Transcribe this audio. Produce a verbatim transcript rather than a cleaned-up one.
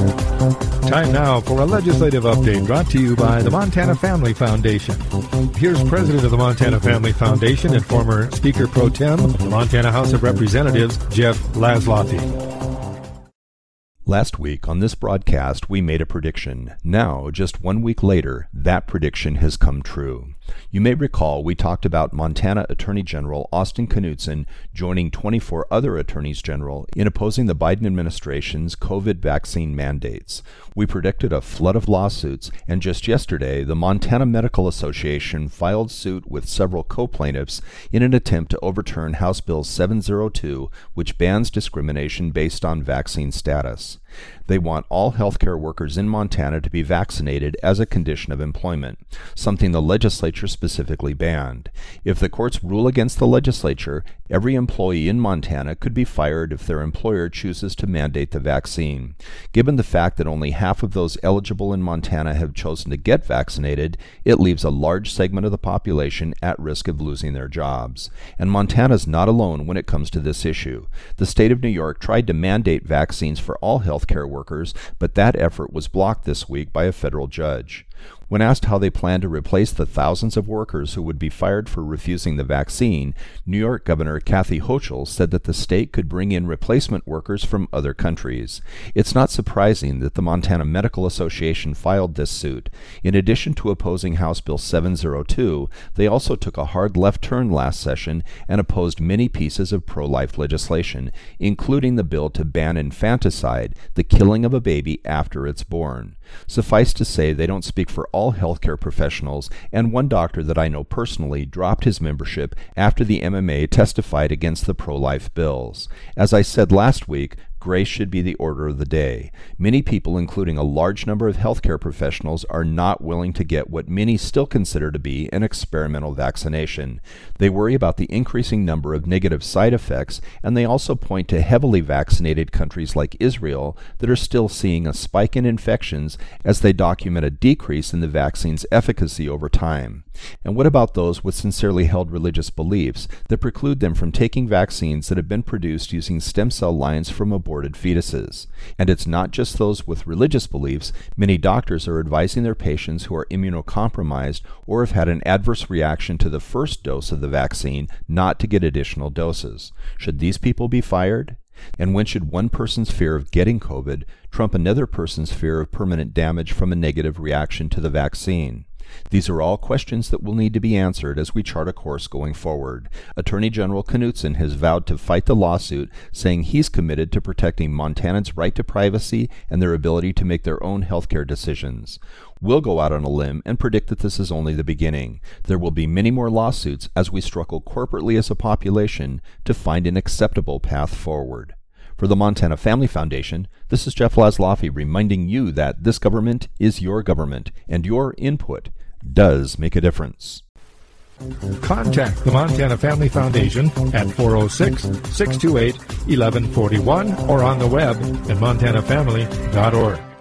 Time now for a legislative update brought to you by the Montana Family Foundation. Here's President of the Montana Family Foundation and former Speaker Pro Tem, the Montana House of Representatives, Jeff Laszloffy. Last week on this broadcast, we made a prediction. Now, just one week later, that prediction has come true. You may recall we talked about Montana Attorney General Austin Knudsen joining twenty-four other attorneys general in opposing the Biden administration's COVID vaccine mandates. We predicted a flood of lawsuits, and just yesterday, the Montana Medical Association filed suit with several co-plaintiffs in an attempt to overturn House Bill seven oh two, which bans discrimination based on vaccine status. They want all healthcare workers in Montana to be vaccinated as a condition of employment, something the legislature specifically banned. If the courts rule against the legislature, every employee in Montana could be fired if their employer chooses to mandate the vaccine. Given the fact that only half of those eligible in Montana have chosen to get vaccinated, it leaves a large segment of the population at risk of losing their jobs. And Montana's not alone when it comes to this issue. The state of New York tried to mandate vaccines for all healthcare workers, but that effort was blocked this week by a federal judge. When asked how they plan to replace the thousands of workers who would be fired for refusing the vaccine, New York Governor Kathy Hochul said that the state could bring in replacement workers from other countries. It's not surprising that the Montana Medical Association filed this suit. In addition to opposing House Bill seven oh two, they also took a hard left turn last session and opposed many pieces of pro-life legislation, including the bill to ban infanticide, the killing of a baby after it's born. Suffice to say, they don't speak for all healthcare professionals, and one doctor that I know personally dropped his membership after the M M A testified against the pro-life bills. As I said last week, grace should be the order of the day. Many people, including a large number of healthcare professionals, are not willing to get what many still consider to be an experimental vaccination. They worry about the increasing number of negative side effects, and they also point to heavily vaccinated countries like Israel that are still seeing a spike in infections as they document a decrease in the vaccine's efficacy over time. And what about those with sincerely held religious beliefs that preclude them from taking vaccines that have been produced using stem cell lines from aborted fetuses? And it's not just those with religious beliefs. Many doctors are advising their patients who are immunocompromised or have had an adverse reaction to the first dose of the vaccine not to get additional doses. Should these people be fired? And when should one person's fear of getting COVID trump another person's fear of permanent damage from a negative reaction to the vaccine? These are all questions that will need to be answered as we chart a course going forward. Attorney General Knudsen has vowed to fight the lawsuit, saying he's committed to protecting Montanans' right to privacy and their ability to make their own healthcare decisions. We'll go out on a limb and predict that this is only the beginning. There will be many more lawsuits as we struggle corporately as a population to find an acceptable path forward. For the Montana Family Foundation, this is Jeff Laszloffy reminding you that this government is your government, and your input does make a difference. Contact the Montana Family Foundation at four oh six, six two eight, one one four one or on the web at montana family dot org.